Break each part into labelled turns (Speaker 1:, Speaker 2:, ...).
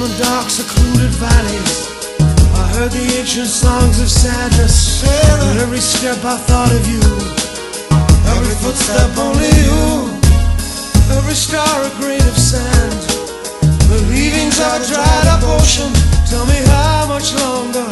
Speaker 1: the dark, secluded valleys. I heard the ancient songs of sadness. At every step I thought of you. Every footstep only you. Every star a grain of sand. The leavings of a dried up ocean. Tell me how much longer?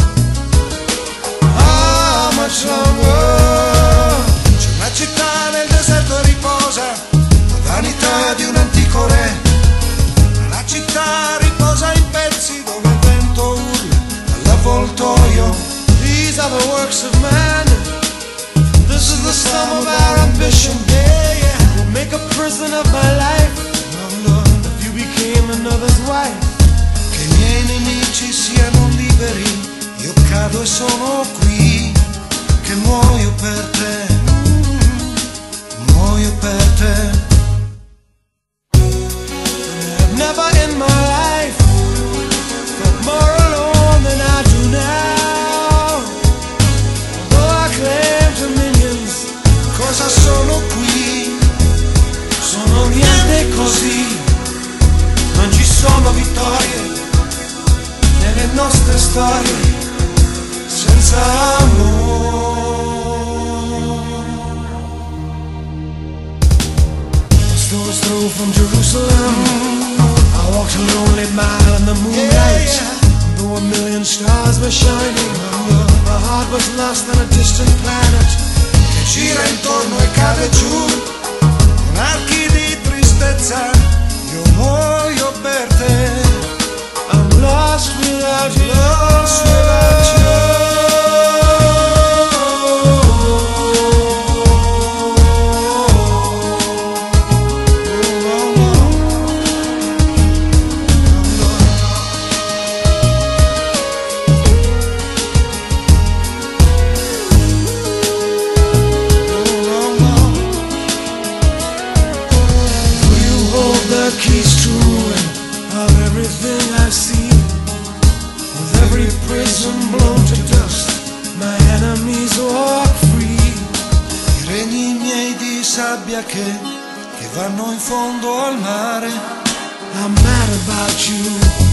Speaker 1: How much longer?
Speaker 2: C'è una città nel deserto riposa, la vanità di un antico re. La città riposa in pezzi dove il vento urla all'avvoltoio.
Speaker 1: These are the works of man. This is the sum of our ambition. We'll make a prison of my life if you became another's wife.
Speaker 2: Che i miei nemici siano liberi, io cado e sono qui, che muoio per te, muoio per te.
Speaker 1: Never in my life felt more alone than I do now. Though I claim dominions,
Speaker 2: Cosa sono qui?
Speaker 1: sono niente così.
Speaker 2: Non ci sono vittorie nelle nostre storie senza amore.
Speaker 1: A stone's throw from Jerusalem, I walked a lonely mile in the moonlight. Though a million stars were shining, my heart was lost on a distant planet.
Speaker 2: Che gira intorno e cade giù, con archi di tristezza, io muoio per te.
Speaker 1: I'm lost without you.
Speaker 2: Lost without you.
Speaker 1: Keys to ruin of everything I see. With every prison blown to dust, my enemies walk free.
Speaker 2: I regni miei di sabbia che vanno in fondo al mare.
Speaker 1: I'm mad about you.